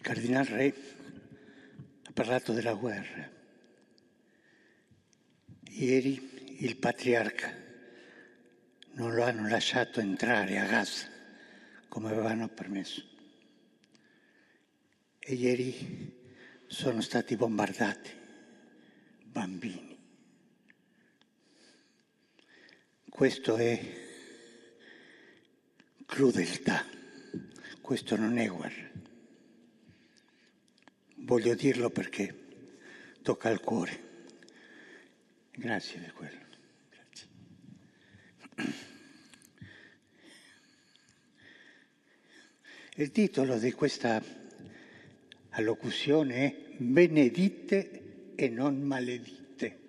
Cardinal Re ha parlato della guerra. Ieri il patriarca non lo hanno lasciato entrare a Gaza come avevano permesso. E ieri sono stati bombardati bambini. Questo è crudeltà, questo non è guerra. Voglio dirlo perché tocca al cuore. Grazie di quello. Grazie. Il titolo di questa allocuzione è Benedite e non maledite.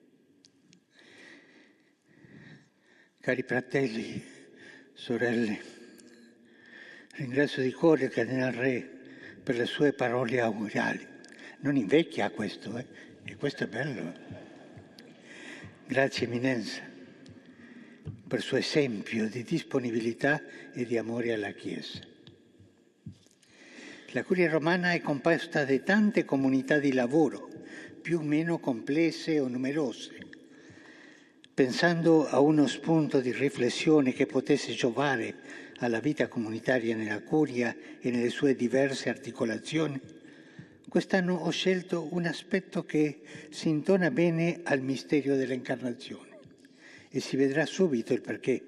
Cari fratelli, sorelle, ringrazio di cuore il Cardinal Re per le sue parole augurali. Non invecchia questo, e questo è bello. Grazie Eminenza per il suo esempio di disponibilità e di amore alla Chiesa. La Curia Romana è composta da tante comunità di lavoro, più o meno complesse o numerose. Pensando a uno spunto di riflessione che potesse giovare alla vita comunitaria nella Curia e nelle sue diverse articolazioni, quest'anno ho scelto un aspetto che si intona bene al mistero dell'incarnazione e si vedrà subito il perché.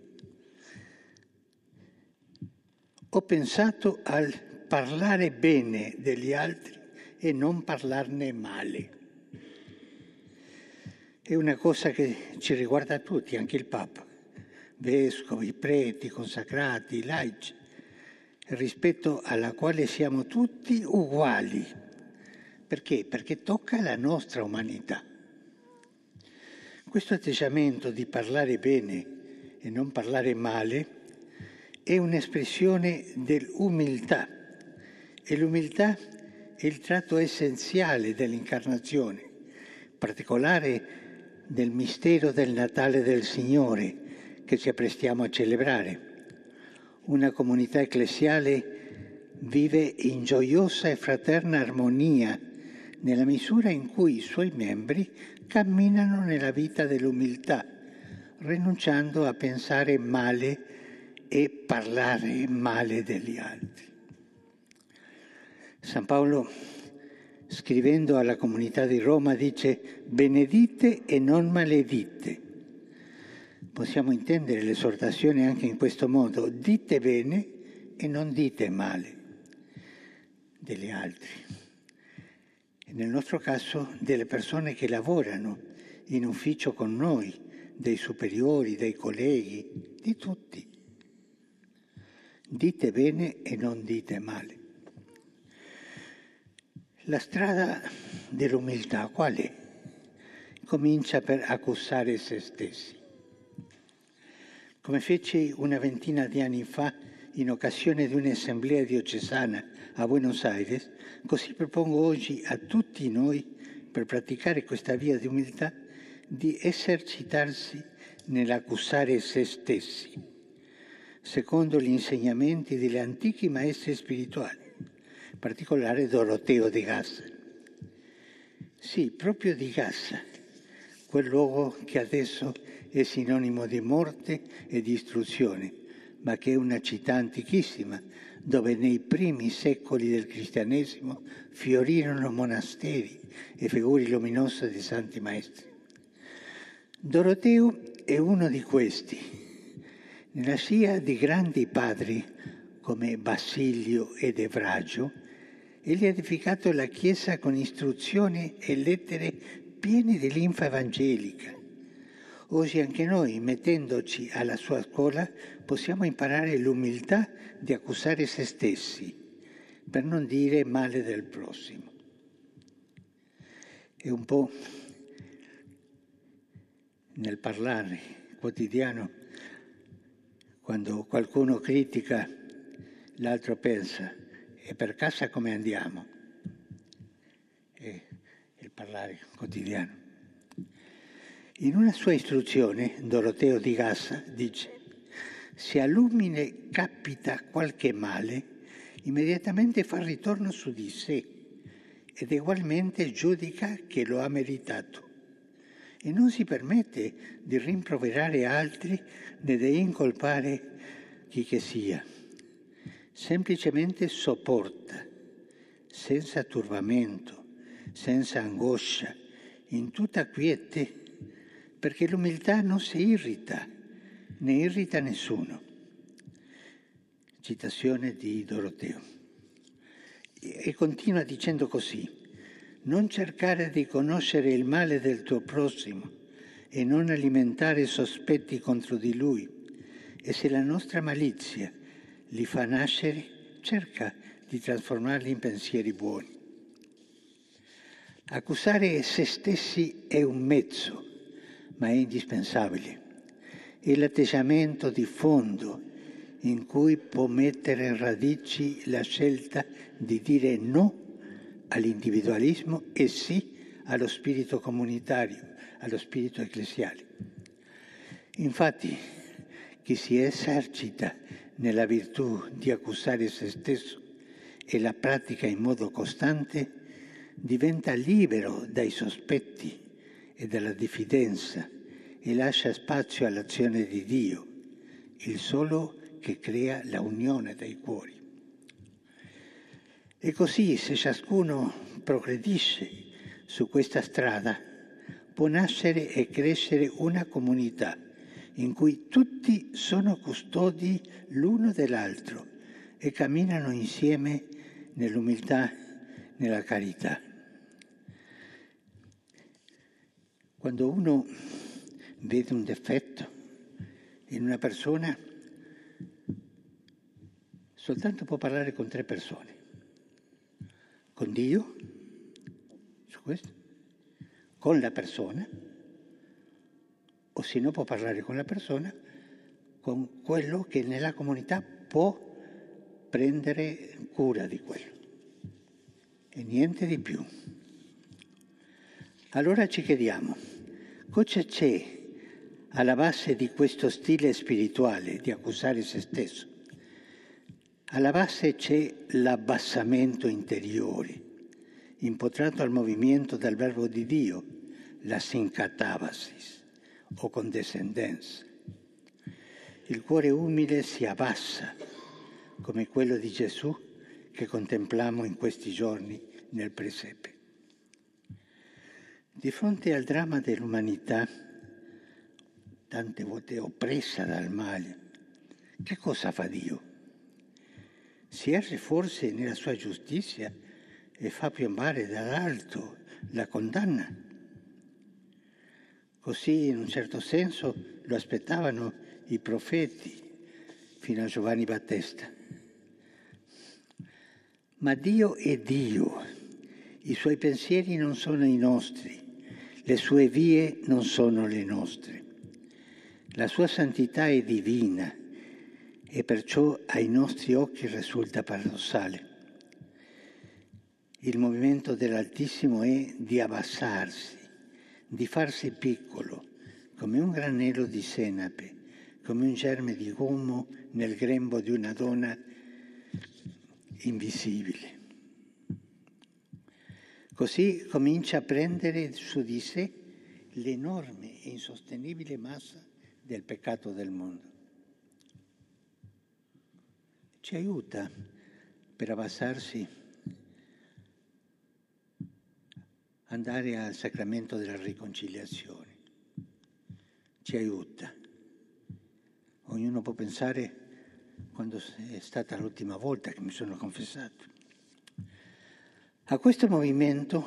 Ho pensato al parlare bene degli altri e non parlarne male. È una cosa che ci riguarda tutti, anche il Papa, vescovi, preti, consacrati, laici, rispetto alla quale siamo tutti uguali. Perché? Perché tocca la nostra umanità. Questo atteggiamento di parlare bene e non parlare male è un'espressione dell'umiltà, e l'umiltà è il tratto essenziale dell'incarnazione, in particolare del mistero del Natale del Signore che ci apprestiamo a celebrare. Una comunità ecclesiale vive in gioiosa e fraterna armonia nella misura in cui i suoi membri camminano nella vita dell'umiltà, rinunciando a pensare male e parlare male degli altri. San Paolo, scrivendo alla comunità di Roma, dice «Benedite e non maledite». Possiamo intendere l'esortazione anche in questo modo: dite bene e non dite male degli altri. E nel nostro caso delle persone che lavorano in ufficio con noi, dei superiori, dei colleghi, di tutti. Dite bene e non dite male. La strada dell'umiltà qual è? Comincia per accusare se stessi. Come feci una ventina di anni fa in occasione di un'assemblea diocesana a Buenos Aires, così propongo oggi a tutti noi, per praticare questa via di umiltà, di esercitarsi nell'accusare se stessi, secondo gli insegnamenti degli antichi maestri spirituali, in particolare Doroteo di Gaza. Sì, proprio di Gaza, quel luogo che adesso è sinonimo di morte e di istruzione, ma che è una città antichissima, dove nei primi secoli del cristianesimo fiorirono monasteri e figure luminose di santi maestri. Doroteo è uno di questi. Nella scia di grandi padri come Basilio ed Evragio, egli ha edificato la Chiesa con istruzioni e lettere piene di linfa evangelica. Oggi anche noi, mettendoci alla sua scuola, possiamo imparare l'umiltà di accusare se stessi, per non dire male del prossimo. È un po' nel parlare quotidiano, quando qualcuno critica, l'altro pensa, e per casa come andiamo? È il parlare quotidiano. In una sua istruzione, Doroteo di Gaza dice: se all'umile capita qualche male, immediatamente fa ritorno su di sé ed ugualmente giudica che lo ha meritato e non si permette di rimproverare altri né di incolpare chi che sia. Semplicemente sopporta, senza turbamento, senza angoscia, in tutta quiete, perché l'umiltà non si irrita, né irrita nessuno. Citazione di Doroteo. E continua dicendo così: non cercare di conoscere il male del tuo prossimo e non alimentare sospetti contro di lui. E se la nostra malizia li fa nascere, cerca di trasformarli in pensieri buoni. Accusare se stessi è un mezzo, ma è indispensabile. È l'atteggiamento di fondo in cui può mettere radici la scelta di dire no all'individualismo e sì allo spirito comunitario, allo spirito ecclesiale. Infatti, chi si esercita nella virtù di accusare se stesso e la pratica in modo costante, diventa libero dai sospetti e dalla diffidenza e lascia spazio all'azione di Dio, il solo che crea la unione dei cuori. E così, se ciascuno progredisce su questa strada, può nascere e crescere una comunità in cui tutti sono custodi l'uno dell'altro e camminano insieme nell'umiltà, nella carità. Quando uno vede un difetto in una persona, soltanto può parlare con 3 persone. Con Dio, su questo, con la persona, o se no può parlare con la persona, con quello che nella comunità può prendere cura di quello. E niente di più. Allora ci chiediamo, cosa c'è alla base di questo stile spirituale di accusare se stesso? Alla base c'è l'abbassamento interiore, impotrato al movimento del verbo di Dio, la sincatabasis o condescendenza. Il cuore umile si abbassa, come quello di Gesù che contempliamo in questi giorni nel presepe. Di fronte al dramma dell'umanità, tante volte oppressa dal male, che cosa fa Dio? Si erge forse nella sua giustizia e fa piombare dall'alto la condanna? Così, in un certo senso, lo aspettavano i profeti fino a Giovanni Battista. Ma Dio è Dio, i suoi pensieri non sono i nostri, le sue vie non sono le nostre. La sua santità è divina e perciò ai nostri occhi risulta paradossale. Il movimento dell'Altissimo è di abbassarsi, di farsi piccolo, come un granello di senape, come un germe di gommo nel grembo di una donna invisibile. Così comincia a prendere su di sé l'enorme e insostenibile massa del peccato del mondo. Ci aiuta per abbassarsi, andare al sacramento della riconciliazione. Ci aiuta. Ognuno può pensare quando è stata l'ultima volta che mi sono confessato. A questo movimento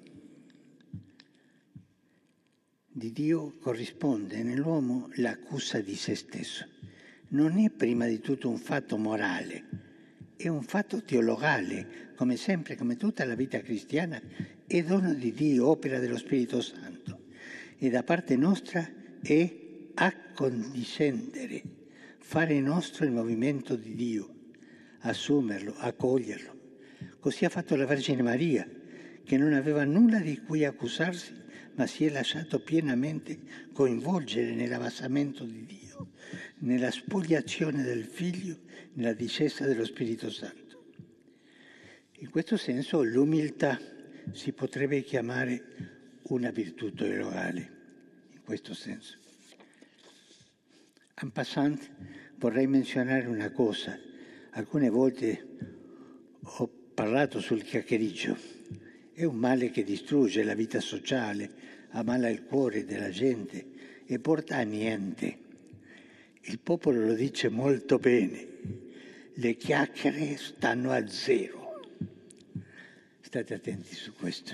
di Dio corrisponde nell'uomo l'accusa di se stesso. Non è prima di tutto un fatto morale, è un fatto teologale, come sempre, come tutta la vita cristiana, è dono di Dio, opera dello Spirito Santo. E da parte nostra è accondiscendere, fare nostro il movimento di Dio, assumerlo, accoglierlo. Così ha fatto la Vergine Maria, che non aveva nulla di cui accusarsi, ma si è lasciato pienamente coinvolgere nell'abbassamento di Dio, nella spoliazione del Figlio, nella discesa dello Spirito Santo. In questo senso l'umiltà si potrebbe chiamare una virtù teologale, in questo senso. En passant vorrei menzionare una cosa. Alcune volte ho parlato sul chiacchiericcio. È un male che distrugge la vita sociale, ammala il cuore della gente e porta a niente. Il popolo lo dice molto bene. Le chiacchiere stanno a zero. State attenti su questo.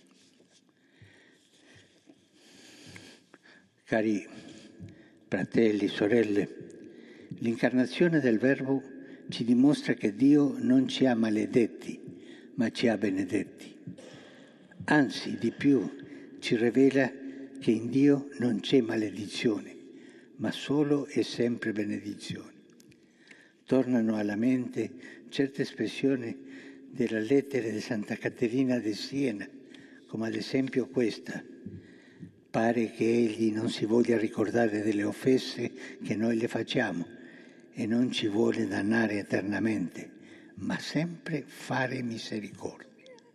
Cari fratelli, sorelle, l'incarnazione del Verbo ci dimostra che Dio non ci ha maledetti, ma ci ha benedetti. Anzi, di più, ci rivela che in Dio non c'è maledizione, ma solo e sempre benedizione. Tornano alla mente certe espressioni della lettera di Santa Caterina di Siena, come ad esempio questa: pare che egli non si voglia ricordare delle offese che noi le facciamo e non ci vuole dannare eternamente, ma sempre fare misericordia.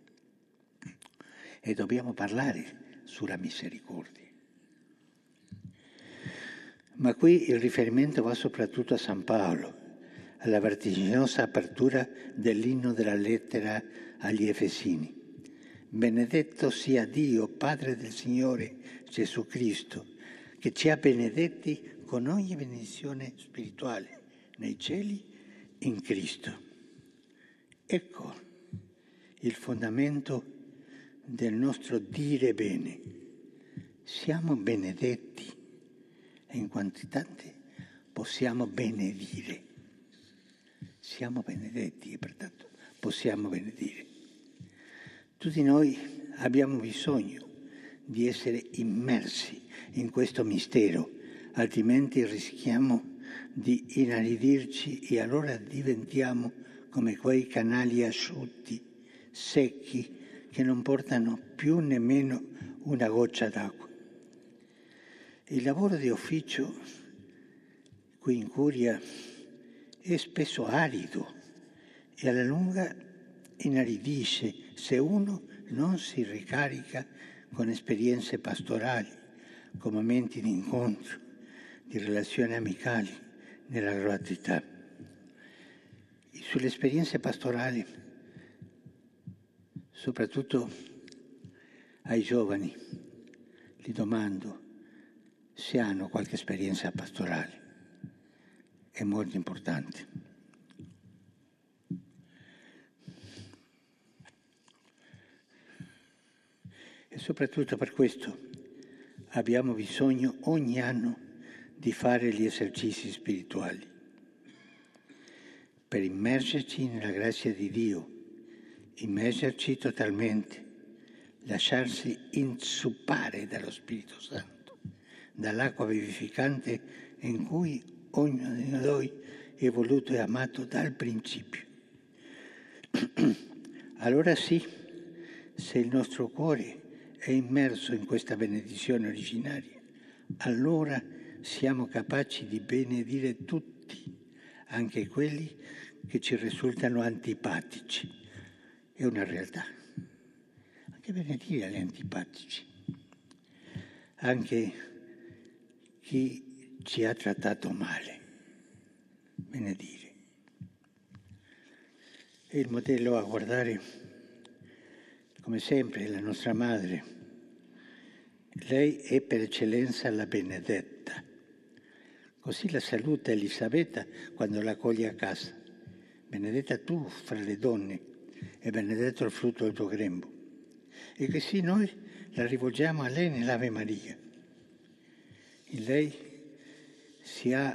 E dobbiamo parlare sulla misericordia. Ma qui il riferimento va soprattutto a San Paolo, alla vertiginosa apertura dell'inno della lettera agli Efesini. Benedetto sia Dio, Padre del Signore Gesù Cristo, che ci ha benedetti con ogni benedizione spirituale nei cieli in Cristo. Ecco il fondamento del nostro dire bene. Siamo benedetti e in quanto tanti possiamo benedire. Siamo benedetti e pertanto possiamo benedire. Tutti noi abbiamo bisogno di essere immersi in questo mistero, altrimenti rischiamo di inaridirci e allora diventiamo come quei canali asciutti, secchi, che non portano più nemmeno una goccia d'acqua. Il lavoro di ufficio qui in Curia è spesso arido e alla lunga inaridisce se uno non si ricarica con esperienze pastorali, con momenti di incontro, di relazioni amicali, nella gratuità. Sulle esperienze pastorali, soprattutto ai giovani, gli domando se hanno qualche esperienza pastorale. È molto importante. E soprattutto per questo abbiamo bisogno ogni anno di fare gli esercizi spirituali, per immergerci nella grazia di Dio, immergerci totalmente, lasciarsi inzuppare dallo Spirito Santo, dall'acqua vivificante in cui ognuno di noi è voluto e amato dal principio. Allora sì, se il nostro cuore è immerso in questa benedizione originaria, allora siamo capaci di benedire tutti, anche quelli che ci risultano antipatici. È una realtà. Anche benedire gli antipatici, anche chi ci ha trattato male. Benedire. E il modello a guardare, come sempre, è la nostra madre. Lei è per eccellenza la benedetta. Così la saluta Elisabetta quando la accoglie a casa. Benedetta tu fra le donne e benedetto il frutto del tuo grembo. E così noi la rivolgiamo a lei nell'Ave Maria. In lei si è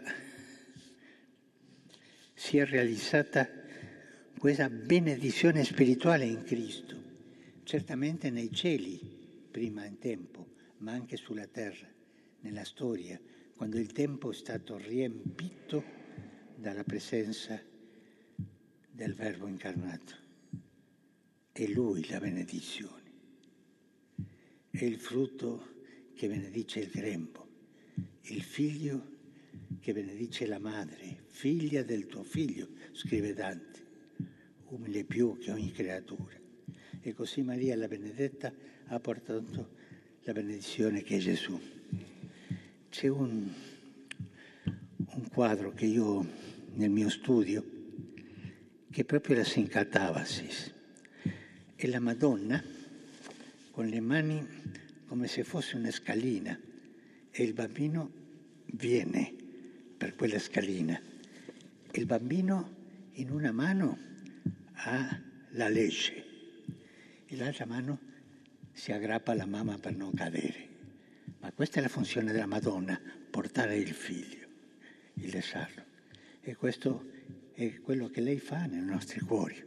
realizzata questa benedizione spirituale in Cristo, certamente nei cieli, prima in tempo, ma anche sulla terra, nella storia, quando il tempo è stato riempito dalla presenza del Verbo incarnato. È Lui la benedizione, è il frutto che benedice il grembo, il figlio che benedice la madre, figlia del tuo figlio, scrive Dante. umile più che ogni creatura. E così Maria la Benedetta ha portato la benedizione che è Gesù. C'è un quadro che io nel mio studio, che è proprio la Sincatabasis, è la Madonna con le mani come se fosse una scalina e il bambino viene per quella scalina. Il bambino in una mano ha la legge e l'altra mano si aggrappa alla mamma per non cadere. Ma questa è la funzione della Madonna, portare il figlio, il lasciarlo. E questo è quello che lei fa nei nostri cuori.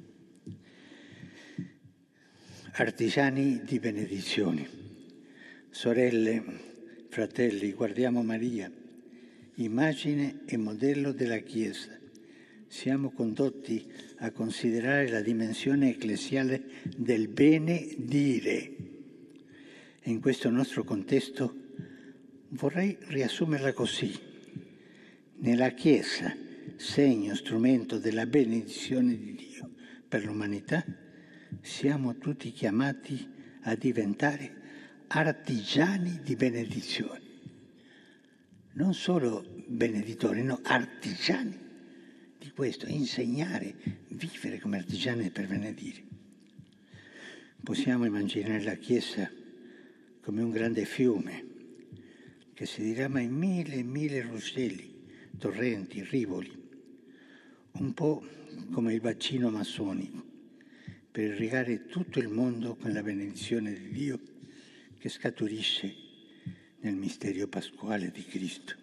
Artigiani di benedizioni. Sorelle, fratelli, guardiamo Maria, immagine e modello della Chiesa. Siamo condotti a considerare la dimensione ecclesiale del bene dire. E in questo nostro contesto vorrei riassumerla così. Nella Chiesa, segno, strumento della benedizione di Dio per l'umanità, siamo tutti chiamati a diventare artigiani di benedizione. Non solo beneditori, no, artigiani di questo, insegnare, vivere come artigiani per benedire. Possiamo immaginare la Chiesa come un grande fiume che si dirama in mille e mille ruscelli, torrenti, rivoli, un po' come il bacino massonico, per irrigare tutto il mondo con la benedizione di Dio che scaturisce nel misterio pasquale di Cristo.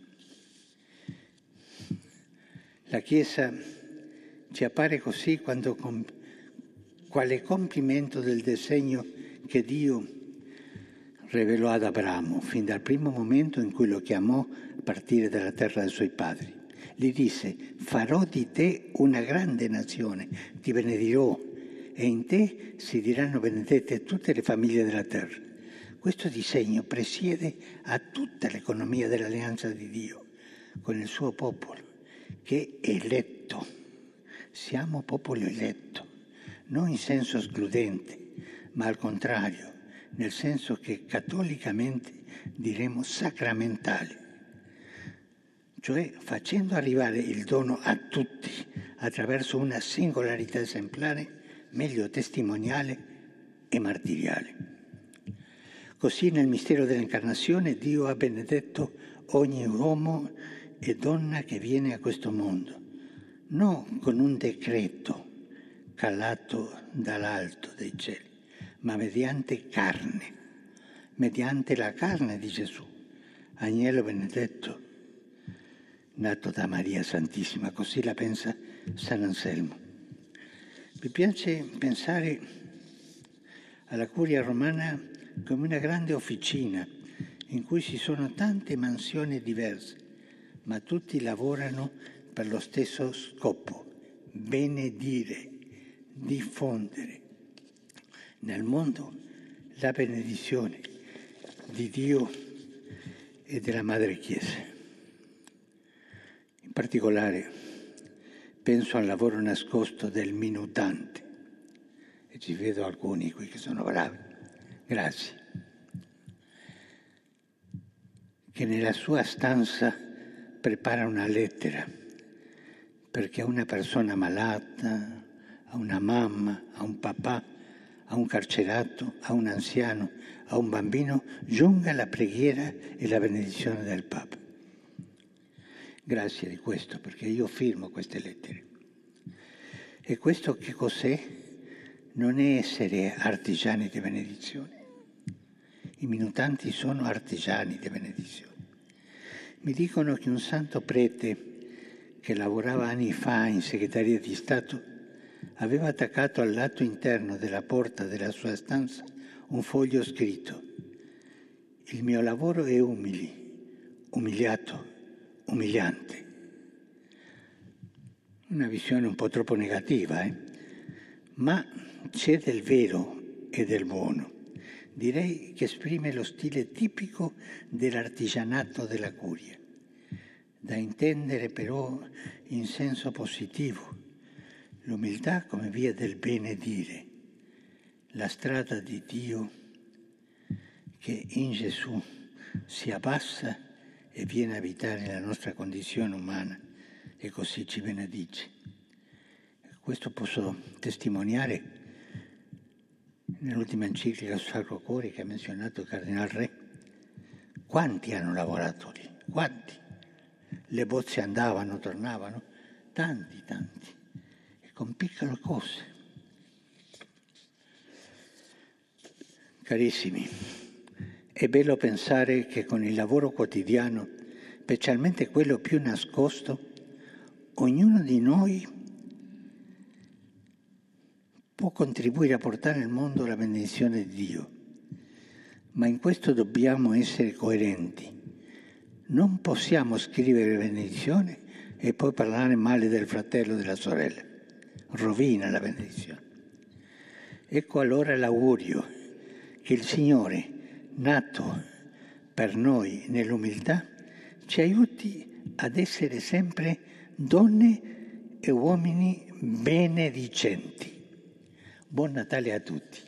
La Chiesa ci appare così quale compimento del disegno che Dio rivelò ad Abramo fin dal primo momento in cui lo chiamò a partire dalla terra dei suoi padri. Gli disse: farò di te una grande nazione, ti benedirò e in te si diranno benedette tutte le famiglie della terra. Questo disegno presiede a tutta l'economia dell'alleanza di Dio con il suo popolo, che è eletto. Siamo popolo eletto, non in senso escludente, ma al contrario, nel senso che cattolicamente diremo sacramentale, cioè facendo arrivare il dono a tutti attraverso una singolarità esemplare, meglio testimoniale e martiriale. Così nel mistero dell'incarnazione Dio ha benedetto ogni uomo e donna che viene a questo mondo, non con un decreto calato dall'alto dei cieli, ma mediante carne, mediante la carne di Gesù, agnello benedetto, nato da Maria Santissima, così la pensa San Anselmo. Mi piace pensare alla Curia Romana come una grande officina in cui ci sono tante mansioni diverse, ma tutti lavorano per lo stesso scopo: benedire, diffondere nel mondo la benedizione di Dio e della Madre Chiesa. In particolare penso al lavoro nascosto del minutante, e ci vedo alcuni qui che sono bravi, grazie, che nella sua stanza prepara una lettera perché a una persona malata, a una mamma, a un papà, a un carcerato, a un anziano, a un bambino, giunga la preghiera e la benedizione del Papa. Grazie di questo, perché io firmo queste lettere. E questo che cos'è? Non è essere artigiani di benedizione. I minutanti sono artigiani di benedizione. Mi dicono che un santo prete che lavorava anni fa in segreteria di Stato aveva attaccato al lato interno della porta della sua stanza un foglio scritto: il mio lavoro è umiliato, umiliante. Una visione un po' troppo negativa, ma c'è del vero e del buono. Direi che esprime lo stile tipico dell'artigianato della Curia, da intendere però in senso positivo. L'umiltà come via del benedire, la strada di Dio che in Gesù si abbassa e viene a abitare nella nostra condizione umana e così ci benedice. Questo posso testimoniare nell'ultima enciclica sul Sacro Cuore che ha menzionato il Cardinal Re. Quanti hanno lavorato lì? Quanti? Le bozze andavano, tornavano, tanti, e con piccole cose. Carissimi, è bello pensare che con il lavoro quotidiano, specialmente quello più nascosto, ognuno di noi può contribuire a portare nel mondo la benedizione di Dio, ma in questo dobbiamo essere coerenti. Non possiamo scrivere benedizione e poi parlare male del fratello o della sorella. Rovina la benedizione. Ecco allora l'augurio che il Signore, nato per noi nell'umiltà, ci aiuti ad essere sempre donne e uomini benedicenti. Buon Natale a tutti.